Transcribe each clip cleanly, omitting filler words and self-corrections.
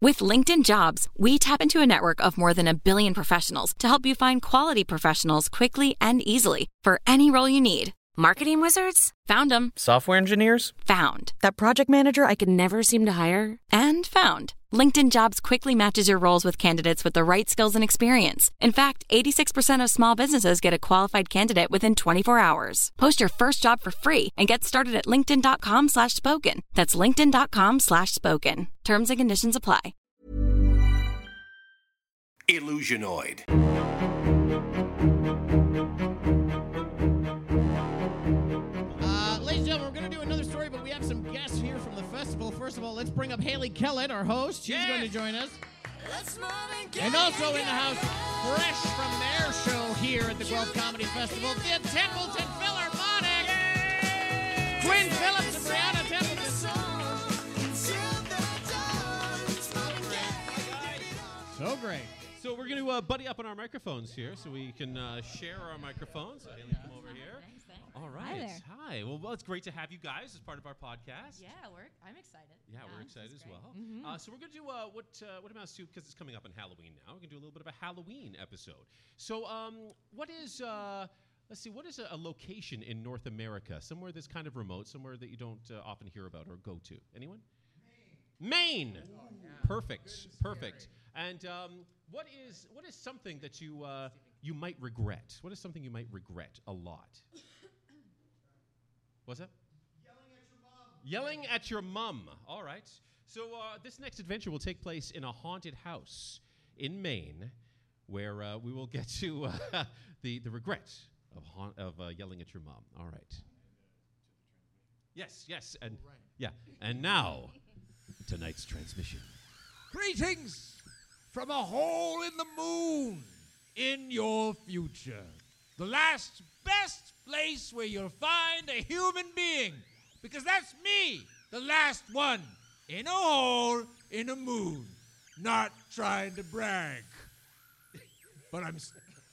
With LinkedIn Jobs, we tap into a network of more than 1 billion professionals to help you find quality professionals quickly and easily for any role you need. Marketing wizards? Found them. Software engineers? Found. That project manager I could never seem to hire? And found. LinkedIn Jobs quickly matches your roles with candidates with the right skills and experience. In fact, 86% of small businesses get a qualified candidate within 24 hours. Post your first job for free and get started at linkedin.com/spoken. That's linkedin.com/spoken. Terms and conditions apply. Illusionoid. Ladies and gentlemen, we're going to do another story, but we have some guests here from the festival. First of all, let's bring up Haley Kellett, our host. She's going to join us. And also in the house, fresh from their show here at the Guelph Comedy Festival, the Templeton Philharmonic. Quinn Phillips and Brianna Templeton. So great. So we're going to buddy up on our microphones here so we can share our microphones. Haley, come over here. Thanks. All right. Hi. Well, it's great to have you guys as part of our podcast. Yeah, I'm excited. Yeah, we're excited as well. Mm-hmm. So we're going to do what amounts to, because it's coming up on Halloween now, we're going to do a little bit of a Halloween episode. So what is a location in North America, somewhere that's kind of remote, somewhere that you don't often hear about or go to? Anyone? Maine. Oh, yeah. Perfect. And what is something that you might regret? What is something you might regret a lot? What's that? Yelling at your mom. All right. So this next adventure will take place in a haunted house in Maine, where we will get to the regret of yelling at your mom. All right. Yes, and yeah, and now tonight's transmission. Greetings from a hole in the moon in your future. The last best place where you'll find a human being. Because that's me, the last one, in a hole in a moon. Not trying to brag. But I'm...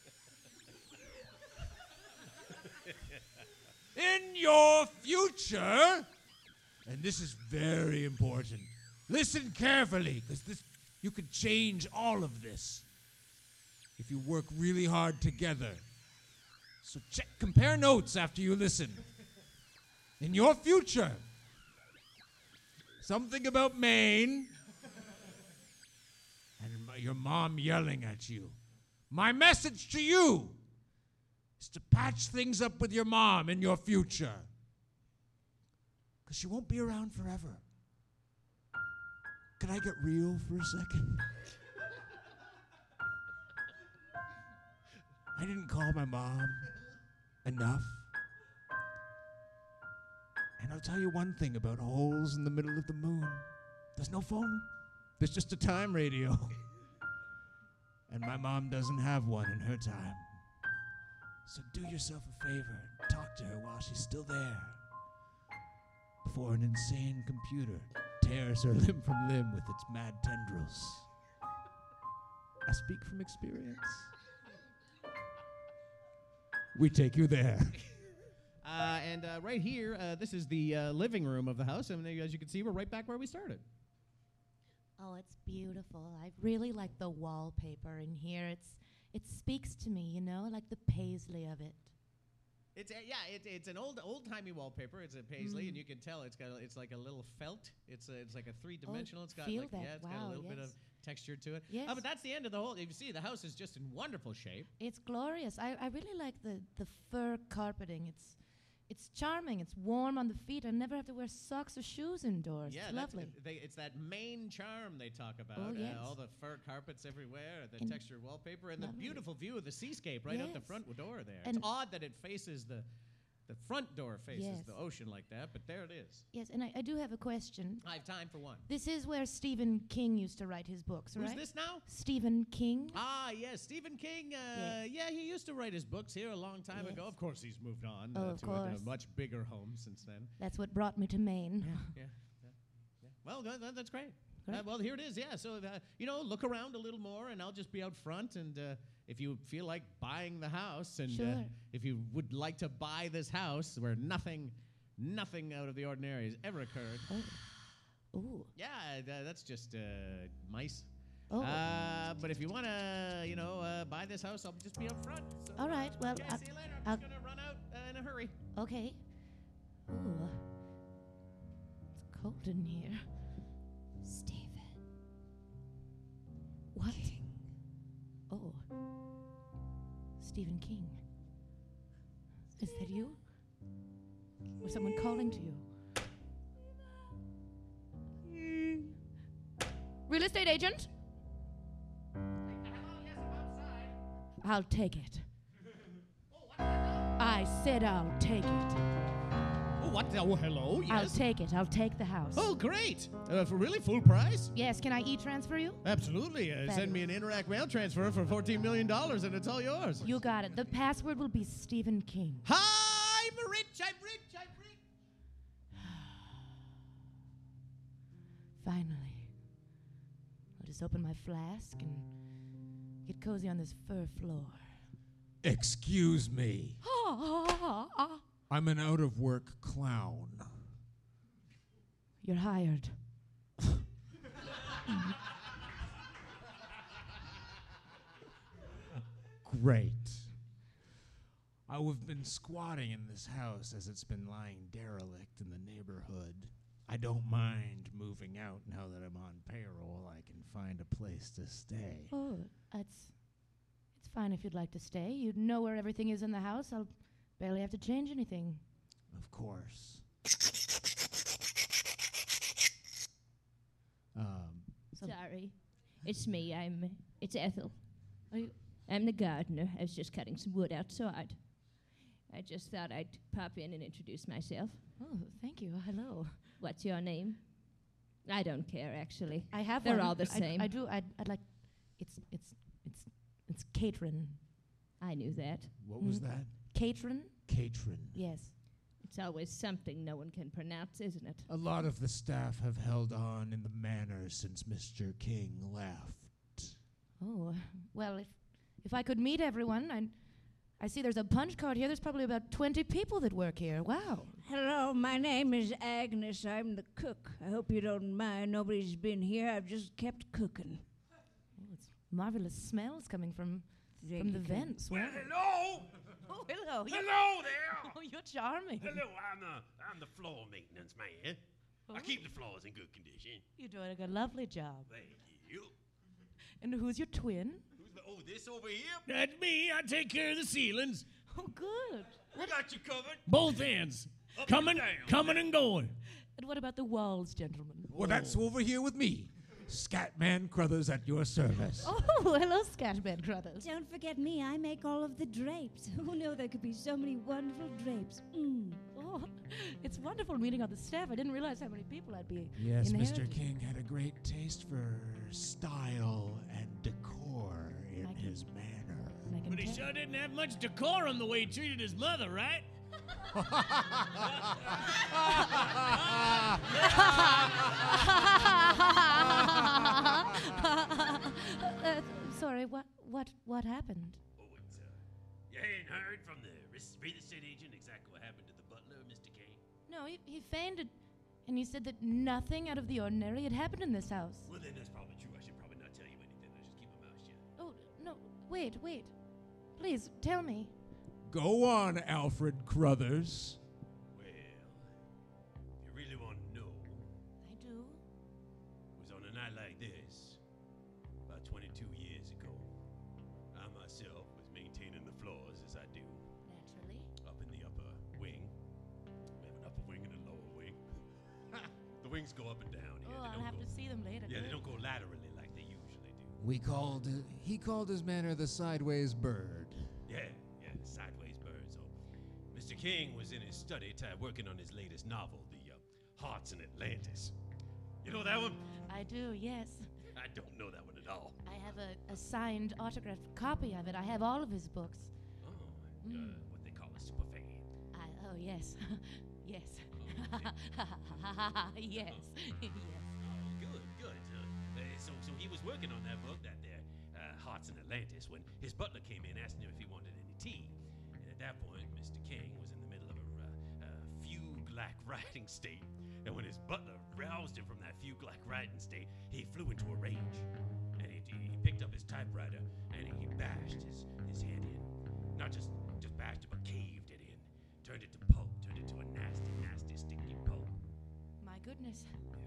In your future, and this is very important, listen carefully, because you could change all of this if you work really hard together. So compare notes after you listen. In your future, something about Maine and your mom yelling at you. My message to you is to patch things up with your mom in your future. Because she won't be around forever. Can I get real for a second? I didn't call my mom enough. And I'll tell you one thing about holes in the middle of the moon. There's no phone. There's just a time radio. And my mom doesn't have one in her time. So do yourself a favor and talk to her while she's still there. Before an insane computer tears her limb from limb with its mad tendrils. I speak from experience. We take you there. And right here, this is the living room of the house. And as you can see, we're right back where we started. Oh, it's beautiful. I really like the wallpaper in here. It speaks to me, you know, like the paisley of it. It's an old-timey wallpaper. It's a paisley, and you can tell it's like a little felt. It's like a three-dimensional. It's got feel like that. it's got a little bit of texture to it. Yes. But that's the end of the whole. If you see, the house is just in wonderful shape. It's glorious. I really like the fur carpeting. It's charming. It's warm on the feet. I never have to wear socks or shoes indoors. Yeah, it's lovely. It's that Maine charm they talk about. Oh, yes. All the fur carpets everywhere, the textured wallpaper, and the beautiful view of the seascape right out the front door there. And it's odd that it faces the front door faces the ocean like that, but there it is. Yes, and I do have a question. I have time for one. This is where Stephen King used to write his books, right? Who's this now? Stephen King. Ah, yes, Stephen King. Yeah, he used to write his books here a long time ago. Of course, he's moved on to a much bigger home since then. That's what brought me to Maine. Yeah. Well, that's great. Well, here it is, yeah. So, look around a little more, and I'll just be out front. And if you feel like buying the house, and if you would like to buy this house where nothing out of the ordinary has ever occurred, Ooh. Yeah, that's just mice. Oh. But if you want to, buy this house, I'll just be up front. So, All right, well, okay, see you later. I'm just going to run out in a hurry. Okay. Ooh. It's cold in here. Stephen. What? Oh. Stephen King. Is that you? Was someone calling to you? Real estate agent? I'll take it. I said I'll take it. Oh, what? Oh, hello, yes. I'll take it. I'll take the house. Oh, great. For really full price? Yes, can I e-transfer you? Absolutely. Send me an Interac mail transfer for $14 million and it's all yours. You got it. The password will be Stephen King. Hi, I'm rich. Finally. I'll just open my flask and get cozy on this fur floor. Excuse me. I'm an out-of-work clown. You're hired. Great. I've been squatting in this house as it's been lying derelict in the neighborhood. I don't mind moving out now that I'm on payroll. I can find a place to stay. Oh, it's fine if you'd like to stay. You know where everything is in the house. I'll barely have to change anything. Of course. Sorry. It's me. It's Ethel. Are you? I'm the gardener. I was just cutting some wood outside. I just thought I'd pop in and introduce myself. Oh, thank you. Hello. What's your name? I don't care, actually. I have They're one. all the same. I do. I'd like. It's Catrin. I knew that. What was that? Catrin? Catrin. Yes. It's always something no one can pronounce, isn't it? A lot of the staff have held on in the manor since Mr. King left. Oh, well, if I could meet everyone, I see there's a punch card here. There's probably about 20 people that work here. Wow. Hello, my name is Agnes. I'm the cook. I hope you don't mind. Nobody's been here. I've just kept cooking. Oh, it's marvelous smells coming from the vents. Well, Wow. hello. Oh, hello. Hello there. Oh, you're charming. Hello, I'm the floor maintenance man. I keep the floors in good condition. You're doing a lovely job. Thank you. And who's your twin? This over here? That's me. I take care of the ceilings. Oh, good. We got you covered. Both ends. Up Coming and down. and going. And what about the walls, gentlemen? Well, that's over here with me. Scatman Crothers at your service. Oh, hello, Scatman Crothers. Don't forget me. I make all of the drapes. Who knew there could be so many wonderful drapes? Oh, it's wonderful meeting all the staff. I didn't realize how many people I'd be Yes, inheriting. Mr. King had a great taste for style and decor in I can- his manor. And I can But he tell. sure didn't have much decorum the way he treated his mother, right? Sorry, what happened? Oh, it's, you ain't heard from the real estate agent exactly what happened to the butler, Mr. King? No, he fainted, and he said that nothing out of the ordinary had happened in this house. Well, then that's probably true. I should probably not tell you anything. I should keep my mouth shut. Oh, no, wait. Please, tell me. Go on, Alfred Crothers. Well, if you really want to know, I do. it was on a night like this, about 22 years ago. I myself was maintaining the floors as I do, Naturally. up in the upper wing. We have an upper wing and a lower wing. The wings go up and down here. Oh, They I'll don't have go- to see them later. Yeah, they Good. don't go laterally like they usually do. He called his manor the Sideways Bird. Yeah, the sideways bird. So, Mr. King was in his study working on his latest novel, The Hearts in Atlantis. You know that one? I do, yes. I don't know that one at all. I have a signed, autographed copy of it. I have all of his books. Oh, what they call a super fan. Oh, yes. Yes. Oh, Yes. Yes. Oh, good. So he was working on that book, that there, Hearts in Atlantis, when his butler came in asking him if he wanted any tea. And at that point, Mr. King was in the middle of a fugue-like writing state. And when his butler roused him from that fugue-like writing state, he flew into a rage. And he picked up his typewriter and he bashed his head in. Not just bashed it, but caved it in. Turned it to pulp, turned it to a nasty, nasty, sticky pulp. My goodness.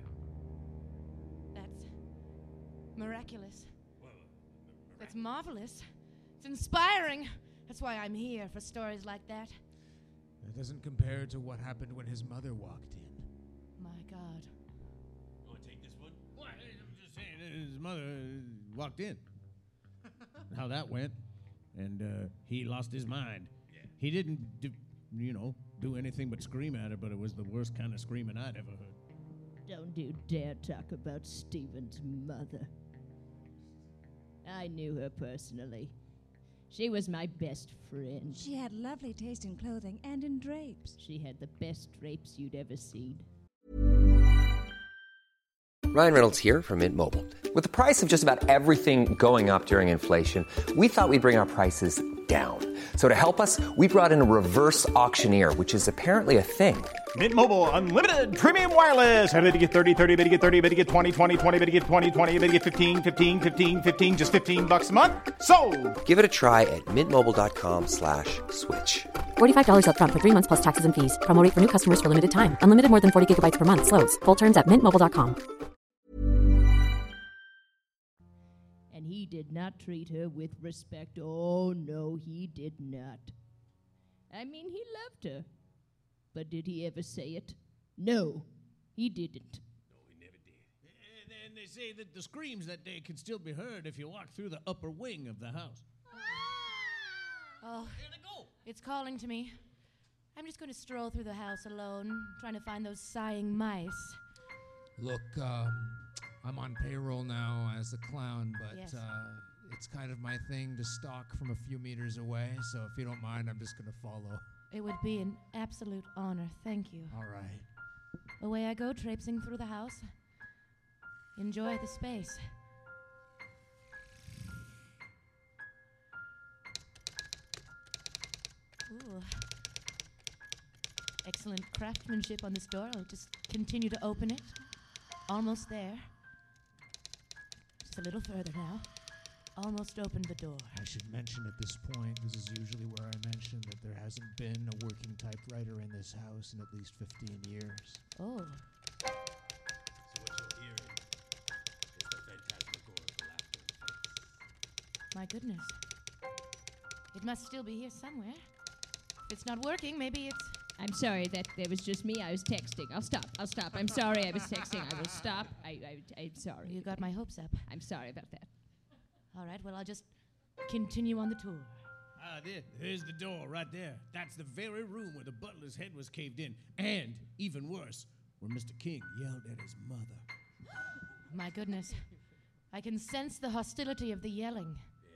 That's miraculous. That's marvelous. It's inspiring. That's why I'm here, for stories like that. That doesn't compare to what happened when his mother walked in. My God. You want to take this one? What? I'm just saying, his mother walked in. How that went. And he lost his mind. Yeah. He didn't, do anything but scream at her, but it was the worst kind of screaming I'd ever heard. Don't you dare talk about Stephen's mother. I knew her personally. She was my best friend. She had lovely taste in clothing and in drapes. She had the best drapes you'd ever seen. Ryan Reynolds here from Mint Mobile. With the price of just about everything going up during inflation, we thought we'd bring our prices down. So to help us, we brought in a reverse auctioneer, which is apparently a thing. Mint Mobile Unlimited Premium Wireless. How to get 30, 30, bit to get 30, bit to get 20, 20, 20, bit to get 20, 20, bit to get 15, 15, 15, 15, just $15 a month? Sold! Give it a try at mintmobile.com/switch. $45 up front for 3 months plus taxes and fees. Promo rate for new customers for limited time. Unlimited more than 40 gigabytes per month. Slows full terms at mintmobile.com. And he did not treat her with respect. Oh, no, he did not. I mean, he loved her. But did he ever say it? No, he didn't. No, he never did. And they say that the screams that day can still be heard if you walk through the upper wing of the house. Oh, There they go. it's calling to me. I'm just going to stroll through the house alone, trying to find those sighing mice. Look, I'm on payroll now as the clown, but Yes. it's kind of my thing to stalk from a few meters away, so if you don't mind, I'm just going to follow. It would be an absolute honor. Thank you. All right. Away I go, traipsing through the house. Enjoy the space. Ooh. Excellent craftsmanship on this door. I'll just continue to open it. Almost there. Just a little further now. Almost opened the door. I should mention at this point, this is usually where I mention that there hasn't been a working typewriter in this house in at least 15 years. Oh, So what you're hearing is the phantasmagorical laughter effects. my goodness. It must still be here somewhere. If it's not working, maybe it's... I'm sorry that there was just me. I was texting. I'll stop. I'm sorry I was texting. I will stop. I'm sorry. You got my hopes up. I'm sorry about that. All right, well, I'll just continue on the tour. There's the door right there. That's the very room where the butler's head was caved in. And, even worse, where Mr. King yelled at his mother. My goodness. I can sense the hostility of the yelling.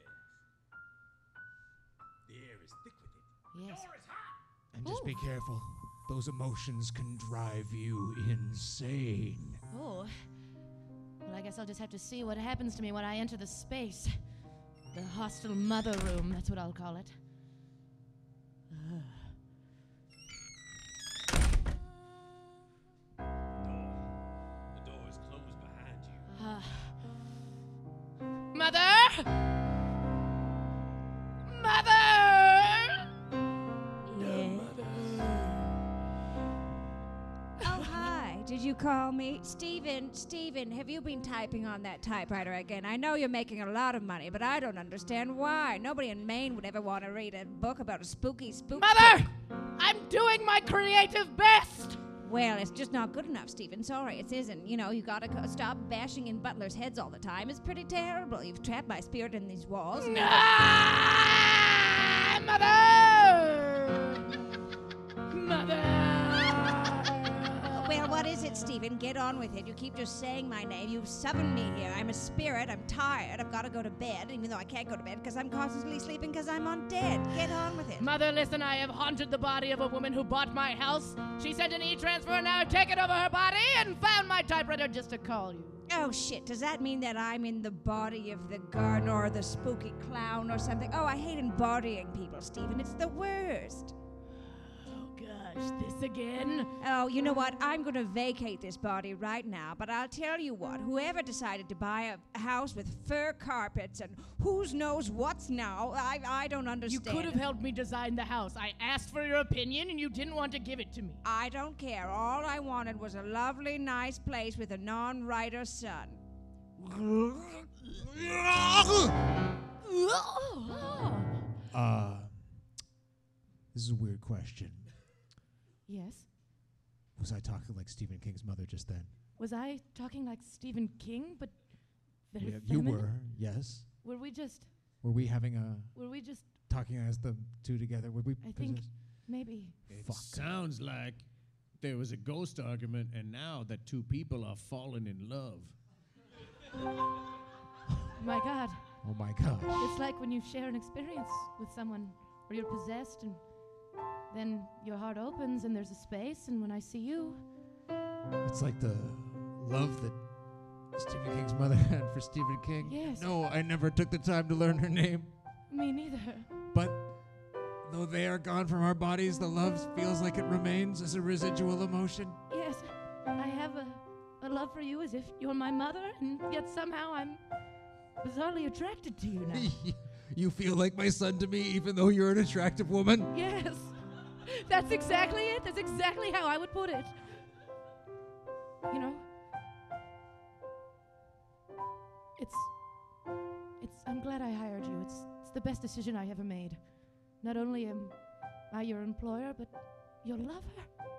The air is thick with it. Yes. And just Ooh. be careful. Those emotions can drive you insane. Oh. Well, I guess I'll just have to see what happens to me when I enter the space. The hostile mother room, that's what I'll call it. The door is closed behind you. Mother! Mother! Oh, hi. Did you call me? Stephen, have you been typing on that typewriter again? I know you're making a lot of money, but I don't understand why. Nobody in Maine would ever want to read a book about a spooky Mother! I'm doing my creative best! Well, it's just not good enough, Stephen. Sorry, it isn't. You know, you gotta stop bashing in butlers' heads all the time. It's pretty terrible. You've trapped my spirit in these walls. Ah, Mother! Mother! Well, what is it, Stephen? Get on with it. You keep just saying my name. You've summoned me here. I'm a spirit. I'm tired. I've got to go to bed, even though I can't go to bed because I'm constantly sleeping because I'm on dead. Get on with it. Mother, listen, I have haunted the body of a woman who bought my house. She sent an e-transfer, and now I've taken over her body and found my typewriter just to call you. Oh, shit. Does that mean that I'm in the body of the gardener or the spooky clown or something? Oh, I hate embodying people, Stephen. It's the worst. Oh, God. touch this again. Oh, you know what? I'm going to vacate this body right now, but I'll tell you what. Whoever decided to buy a house with fur carpets and who knows what's now, I don't You understand. could have helped me design the house. I asked for your opinion, and you didn't want to give it to me. I don't care. All I wanted was a lovely, nice place with a non-writer son. This is a weird question. Yes? Was I talking like Stephen King's mother just then? Was I talking like Stephen King, but very You feminine? were, yes. Were we just... Were we having a Were we just... talking as the two together? Were we? I think maybe... It sounds like there was a ghost argument, and now that two people are falling in love. My God. Oh my gosh. It's like when you share an experience with someone, or you're possessed, and then your heart opens, and there's a space, and when I see you... It's like the love that Stephen King's mother had for Stephen King. Yes. No, I never took the time to learn her name. Me neither. But though they are gone from our bodies, the love feels like it remains as a residual emotion. Yes, I have a love for you as if you're my mother, and yet somehow I'm bizarrely attracted to you now. You feel like my son to me, even though you're an attractive woman? Yes, that's exactly it. That's exactly how I would put it. You know, I'm glad I hired you. It's the best decision I ever made. Not only am I your employer, but your lover.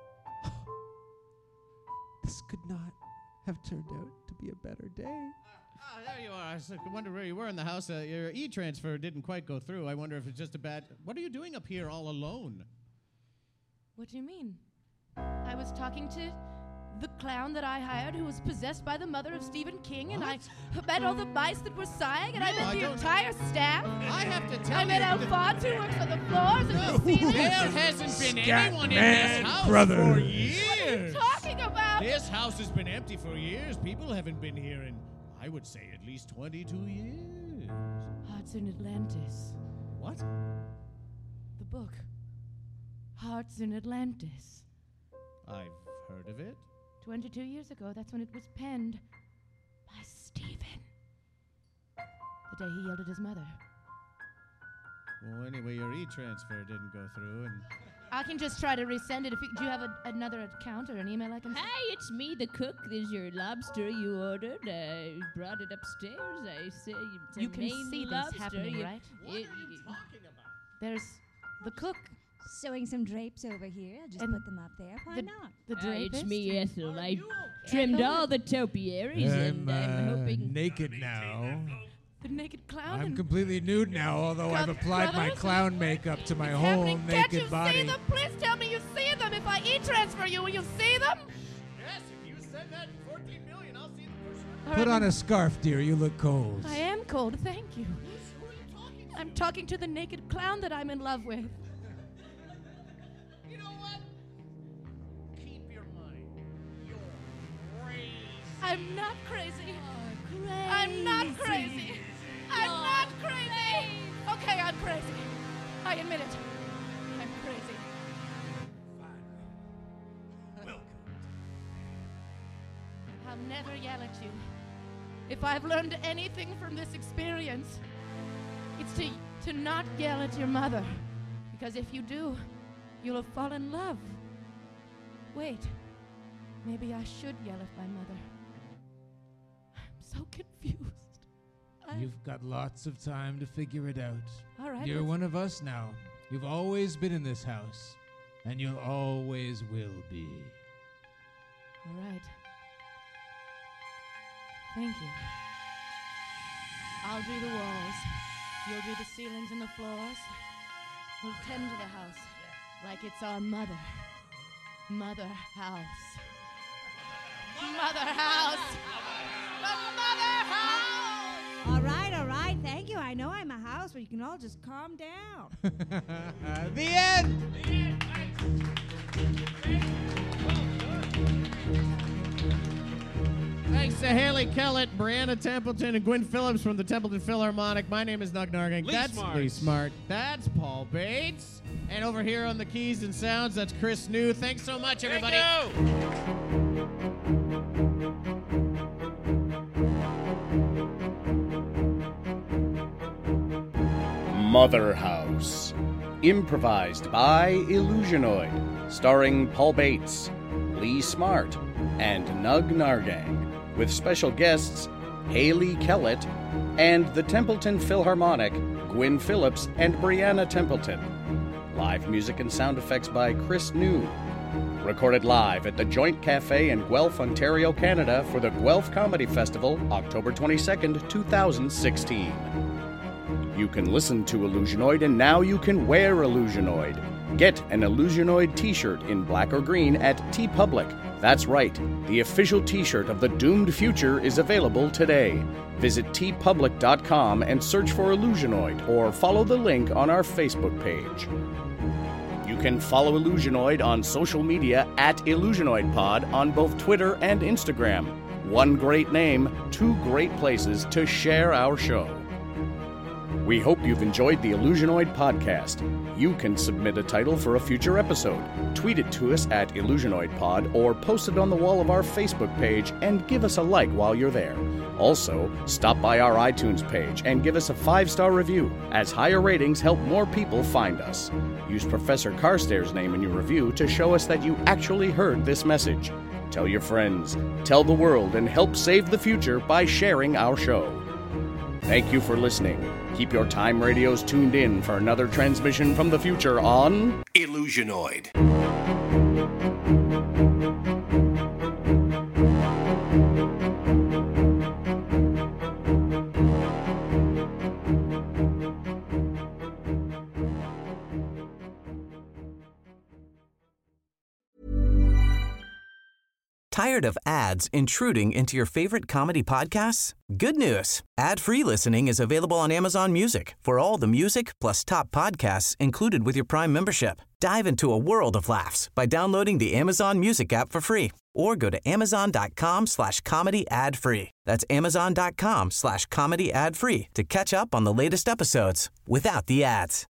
This could not have turned out to be a better day. There you are. I wonder where you were in the house. Your e-transfer didn't quite go through. I wonder if it's just a bad... What are you doing up here all alone? What do you mean? I was talking to the clown that I hired who was possessed by the mother of Stephen King, and I met all the mice that were sighing, and I met the entire staff. I have to tell I met Alphonse who works on the floors and the ceilings. There hasn't been anyone in this house brother. for years. What are you talking about? This house has been empty for years. People haven't been here in, I would say, at least 22 years. Hearts in Atlantis. What? The book. Hearts in Atlantis. I've heard of it. 22 years ago, that's when it was penned by Stephen. The day he yelled at his mother. Well, anyway, your e-transfer didn't go through, and... I can just try to resend it. Do you have another account or an email I can send? Hi, it's me, the cook. There's your lobster you ordered. I brought it upstairs. I say it's You a can Maine see this lobster. happening, right? What are you talking about? There's the cook. Sewing some drapes over here. I'll just And put them up there. Why not? The drapist. It's me, Ethel. I you trimmed all the topiaries, and I'm hoping... naked now. The naked clown. I'm and completely nude now, although I've applied my brothers? clown makeup to my it's whole happening. Can't naked you body. see them? Please tell me you see them. If I e-transfer you, will you see them? Yes, if you said that 14 million, I'll see them for sure. All Put right, on then. a scarf, dear. You look cold. I am cold. Thank you. Who are you talking to? I'm talking to the naked clown that I'm in love with. You know what? Keep your mind. You're crazy. I'm not crazy. I'm not crazy. I'm not crazy. Okay, I'm crazy. I admit it. I'm crazy. Welcome. I'll never yell at you. If I've learned anything from this experience, it's to not yell at your mother. Because if you do, you'll fall in love. Wait, maybe I should yell at my mother. I'm so confused. You've got lots of time to figure it out. All right. You're one of us now. You've always been in this house, and you'll always will be. All right. Thank you. I'll do the walls. You'll do the ceilings and the floors. We'll tend to the house like it's our mother. Mother house. Mother house. The mother house. All right. Thank you. I know I'm a house, but you can all just calm down. The end! Hey, Thanks to Haley Kellett, Brianna Templeton, and Gwen Phillips from the Templeton Philharmonic. My name is Nug Nargang. That's Lee Smart. That's Paul Bates. And over here on the keys and sounds, that's Chris New. Thanks so much, everybody. Mother House. Improvised by Illusionoid. Starring Paul Bates, Lee Smart, and Nug Nargang. With special guests Haley Kellett and the Templeton Philharmonic, Gwen Phillips and Brianna Templeton. Live music and sound effects by Chris New. Recorded live at the Joint Cafe in Guelph, Ontario, Canada for the Guelph Comedy Festival, October 22nd, 2016. You can listen to Illusionoid, and now you can wear Illusionoid. Get an Illusionoid t-shirt in black or green at TeePublic. That's right, the official t-shirt of the Doomed Future is available today. Visit teepublic.com and search for Illusionoid, or follow the link on our Facebook page. You can follow Illusionoid on social media at IllusionoidPod on both Twitter and Instagram. One great name, two great places to share our show. We hope you've enjoyed the Illusionoid podcast. You can submit a title for a future episode. Tweet it to us at IllusionoidPod or post it on the wall of our Facebook page and give us a like while you're there. Also, stop by our iTunes page and give us a 5-star review, as higher ratings help more people find us. Use Professor Carstairs' name in your review to show us that you actually heard this message. Tell your friends, tell the world, and help save the future by sharing our show. Thank you for listening. Keep your time radios tuned in for another transmission from the future on Illusionoid. Tired of ads intruding into your favorite comedy podcasts? Good news. Ad-free listening is available on Amazon Music for all the music plus top podcasts included with your Prime membership. Dive into a world of laughs by downloading the Amazon Music app for free or go to amazon.com/comedy ad-free. That's amazon.com/comedy ad-free to catch up on the latest episodes without the ads.